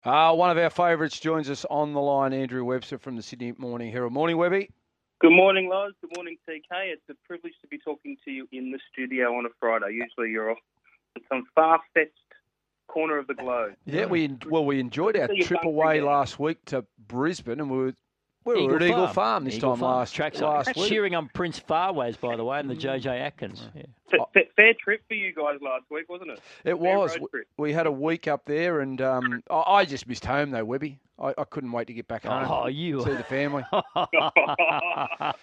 One of our favourites joins us on the line, Andrew Webster from the Sydney Morning Herald. Morning, Webby. Good morning, Loz. Good morning, TK. It's a privilege to be talking to you in the studio on a Friday. Usually you're off at some far-fetched corner of the globe. Yeah, we enjoyed our trip away last week to Brisbane, and we were at Eagle Farm this time last week. Cheering on Prince Farways, by the way, and the JJ Atkins. Yeah. Fair trip for you guys last week, wasn't it? It was. We had a week up there, and I just missed home, though, Webby. I couldn't wait to get back home. See the family. I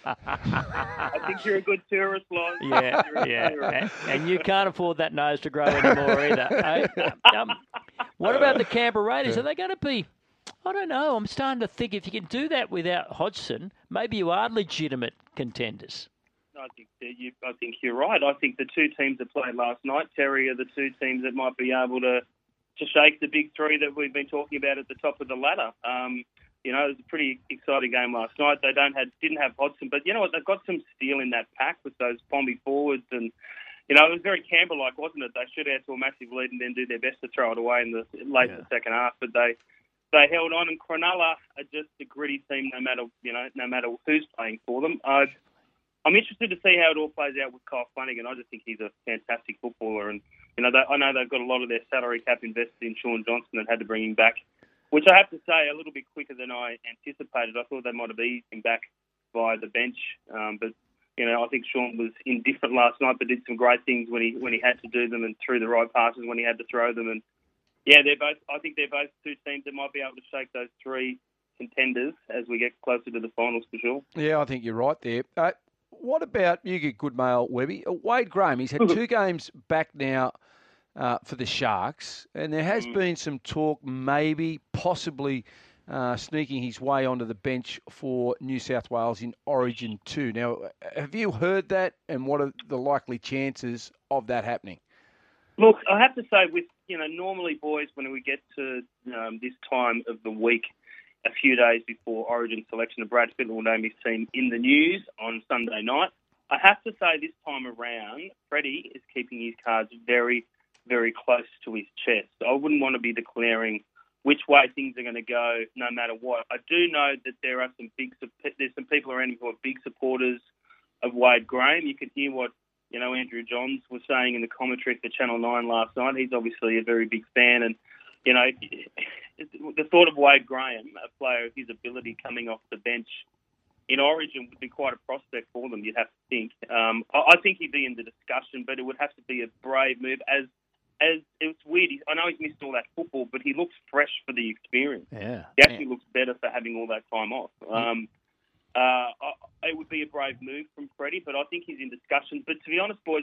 think you're a good tourist, Loz. Yeah. And you can't afford that nose to grow anymore either. What about the Canberra Raiders? Are they going to be... I don't know. I'm starting to think if you can do that without Hodgson, maybe you are legitimate contenders. I think you're right. I think the two teams that played last night, Terry, are the two teams that might be able to shake the big three that we've been talking about at the top of the ladder. It was a pretty exciting game last night. They didn't have Hodgson, but you know what? They've got some steel in that pack with those Pommy forwards, and it was very Canberra-like, wasn't it? They shoot out to a massive lead and then do their best to throw it away in the late second half, but they held on. And Cronulla are just a gritty team, no matter who's playing for them. I'm interested to see how it all plays out with Kyle Flanagan. I just think he's a fantastic footballer, and I know they've got a lot of their salary cap invested in Sean Johnson and had to bring him back, which I have to say a little bit quicker than I anticipated. I thought they might have eased him back via the bench, but I think Sean was indifferent last night, but did some great things when he had to do them and threw the right passes when he had to throw them. And yeah, I think they're both two teams that might be able to shake those three contenders as we get closer to the finals for sure. Yeah, I think you're right there. What about, you get good mail, Webby, Wade Graham? He's had 2 games back now for the Sharks, and there has been some talk possibly sneaking his way onto the bench for New South Wales in Origin 2. Now, have you heard that, and what are the likely chances of that happening? Look, I have to say, with normally, boys, when we get to this time of the week, a few days before Origin selection, Brad Fittler will name his team in the news on Sunday night. I have to say, this time around, Freddie is keeping his cards very, very close to his chest. I wouldn't want to be declaring which way things are going to go, no matter what. I do know that there's some people around him who are big supporters of Wade Graham. You could hear what Andrew Johns was saying in the commentary for Channel 9 last night. He's obviously a very big fan, and the thought of Wade Graham, a player of his ability coming off the bench in Origin, would be quite a prospect for them, you'd have to think. I think he'd be in the discussion, but it would have to be a brave move. As it's weird, I know he's missed all that football, but he looks fresh for the experience. Yeah. He actually looks better for having all that time off. It would be a brave move from Freddie, but I think he's in discussion. But to be honest, boys,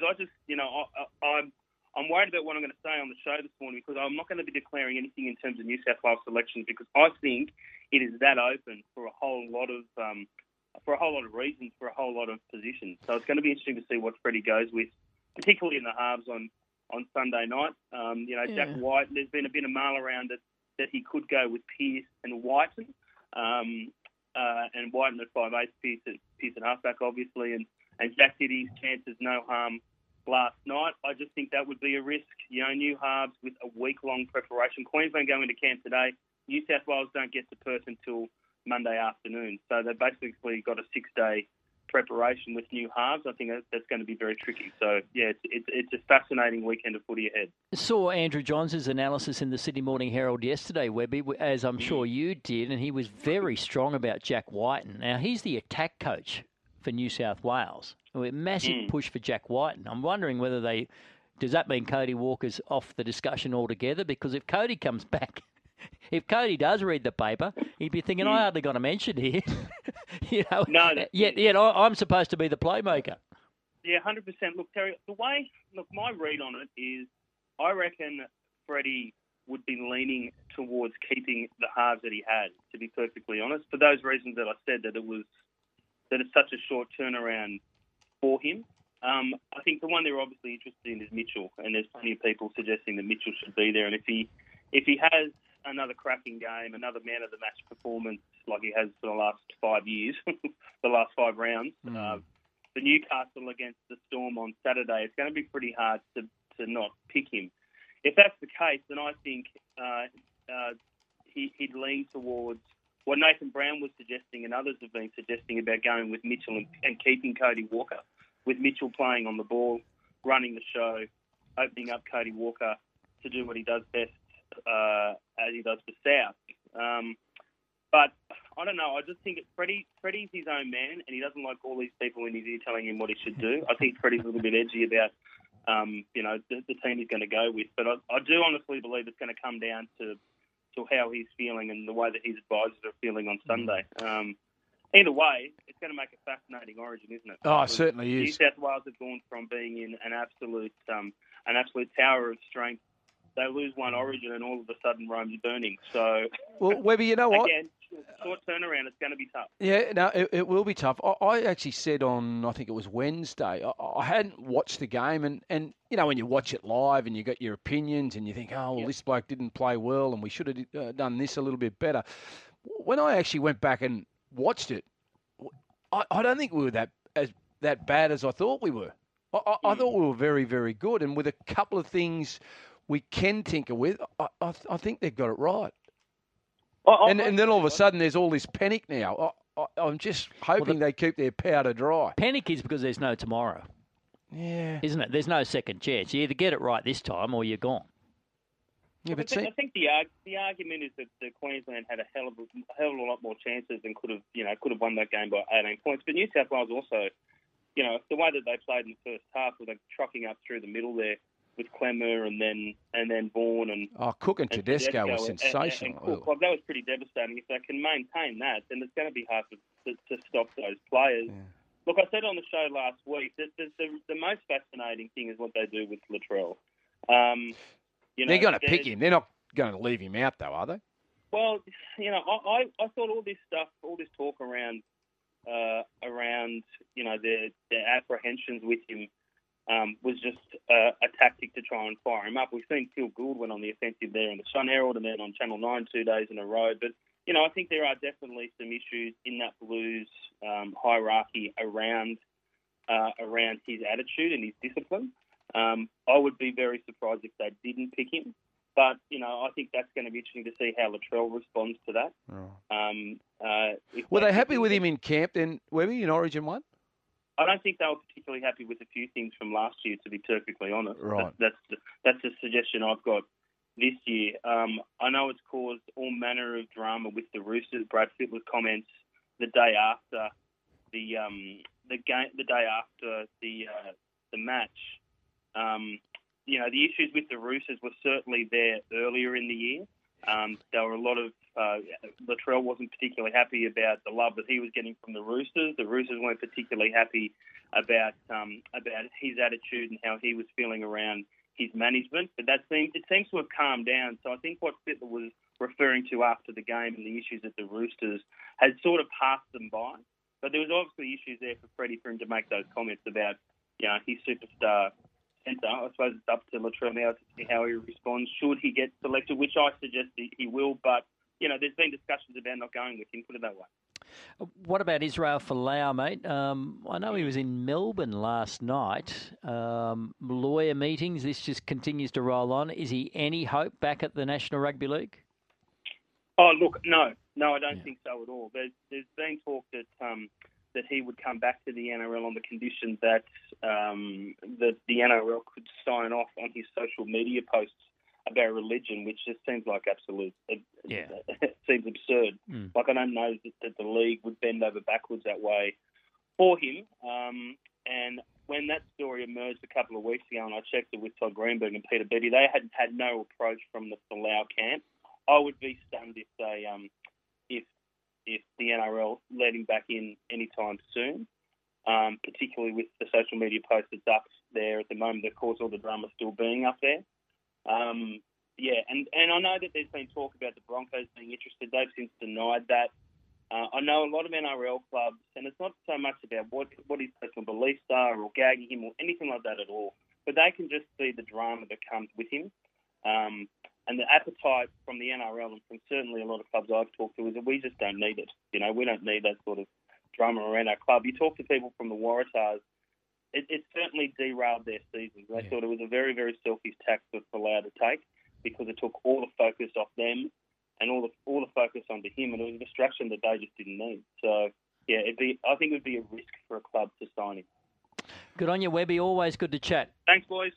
I'm worried about what I'm going to say on the show this morning, because I'm not going to be declaring anything in terms of New South Wales selections, because I think it is that open for a whole lot of reasons, for a whole lot of positions. So it's going to be interesting to see what Freddie goes with, particularly in the halves on Sunday night. Jack White, there's been a bit of mail around that he could go with Pearce and Whiten, and Whiten at 5'8", Pearce at halfback, obviously, and Jack did his chances no harm last night. I just think that would be a risk. New halves with a week-long preparation. Queensland going into camp today. New South Wales don't get to Perth until Monday afternoon. So they've basically got a 6-day preparation with new halves. I think that's going to be very tricky. So, yeah, it's a fascinating weekend of footy ahead. Saw Andrew Johns' analysis in the Sydney Morning Herald yesterday, Webby, as I'm sure you did, and he was very strong about Jack Whiten. Now, he's the attack coach for New South Wales. A massive push for Jack Whiten. I'm wondering whether does that mean Cody Walker's off the discussion altogether? Because if Cody comes back, if Cody does read the paper, he'd be thinking, I hardly got a mention here. No. Yet I'm supposed to be the playmaker. Yeah, 100%. Look, Terry, my read on it is I reckon Freddie would be leaning towards keeping the halves that he had, to be perfectly honest, for those reasons that I said, that it's such a short turnaround for him. I think the one they're obviously interested in is Mitchell, and there's plenty of people suggesting that Mitchell should be there. And if he has another cracking game, another man of the match performance like he has for the last 5 years, the last 5 rounds, the Newcastle against the Storm on Saturday, it's going to be pretty hard to not pick him. If that's the case, then I think he'd lean towards what Nathan Brown was suggesting and others have been suggesting about going with Mitchell and keeping Cody Walker, with Mitchell playing on the ball, running the show, opening up Cody Walker to do what he does best as he does for South. But I don't know. I just think Freddie's his own man, and he doesn't like all these people in his ear telling him what he should do. I think Freddie's a little bit edgy about, the team he's going to go with. But I do honestly believe it's going to come down to how he's feeling and the way that his advisors are feeling on Sunday. Either way, it's going to make a fascinating Origin, isn't it? Oh, it certainly New is. South Wales have gone from being in an absolute tower of strength. They lose one Origin and all of a sudden Rome's burning. So, well, Webby, you know what? Again, short turnaround, it's going to be tough. Yeah, no, it will be tough. I actually said on, I think it was Wednesday, I hadn't watched the game, and when you watch it live and you got your opinions and you think, this bloke didn't play well and we should have done this a little bit better. When I actually went back and watched it, I don't think we were that bad as I thought we were. I thought we were very, very good, and with a couple of things we can tinker with, I think they've got it right. And then all of a sudden there's all this panic now. I'm just hoping they keep their powder dry. Panic is because there's no tomorrow. Yeah. Isn't it? There's no second chance. You either get it right this time or you're gone. Yeah, but I think the argument is that Queensland had a hell of a lot more chances and could have won that game by 18 points. But New South Wales also, the way that they played in the first half, with like trucking up through the middle there with Clemmer and then Vaughan and Cook and Tedesco were sensational. And Cook, that was pretty devastating. If they can maintain that, then it's going to be hard to stop those players. Yeah. Look, I said on the show last week that the most fascinating thing is what they do with Latrell. They're going to pick him. They're not going to leave him out, though, are they? Well, I thought all this talk around their apprehensions with him was just a tactic to try and fire him up. We've seen Phil Gould went on the offensive there in the Sun Herald and then on Channel 9 2 days in a row. But, I think there are definitely some issues in that Blues hierarchy around his attitude and his discipline. I would be very surprised if they didn't pick him. But, I think that's going to be interesting to see how Latrell responds to that. Right. Were they happy with him in camp then, Webby, in Origin 1? I don't think they were particularly happy with a few things from last year, to be perfectly honest. Right. That's a suggestion I've got this year. I know it's caused all manner of drama with the Roosters. Brad Fittler's comments the day after the match. The issues with the Roosters were certainly there earlier in the year. There were a lot of Latrell wasn't particularly happy about the love that he was getting from the Roosters. The Roosters weren't particularly happy about his attitude and how he was feeling around his management. But it seems to have calmed down. So I think what Fittler was referring to after the game and the issues at the Roosters had sort of passed them by. But there was obviously issues there for Freddie for him to make those comments about his superstar centre. I suppose it's up to Latrell now to see how he responds. Should he get selected, which I suggest he will, but there's been discussions about not going with him, put it that way. What about Israel Folau, mate? I know he was in Melbourne last night. Lawyer meetings, this just continues to roll on. Is he any hope back at the National Rugby League? Oh, look, no, I don't think so at all. There's been talk that he would come back to the NRL on the condition that the NRL could sign off on his social media posts about religion, which just seems like it seems absurd. Like, I don't know that the league would bend over backwards that way for him. And when that story emerged a couple of weeks ago, and I checked it with Todd Greenberg and Peter Betty, they had no approach from the Folau camp. I would be stunned if the NRL let him back in anytime soon, particularly with the social media post that's up there at the moment. Of course, all the drama still being up there. And I know that there's been talk about the Broncos being interested. They've since denied that. I know a lot of NRL clubs, and it's not so much about what his personal beliefs are or gagging him or anything like that at all, but they can just see the drama that comes with him. And the appetite from the NRL and from certainly a lot of clubs I've talked to is that we just don't need it. We don't need that sort of drama around our club. You talk to people from the Waratahs, it certainly derailed their seasons. They thought it was a very, very selfish tack for Folau to take because it took all the focus off them and all the focus onto him, and it was a distraction that they just didn't need. So yeah, I think it would be a risk for a club to sign him. Good on you, Webby. Always good to chat. Thanks, boys.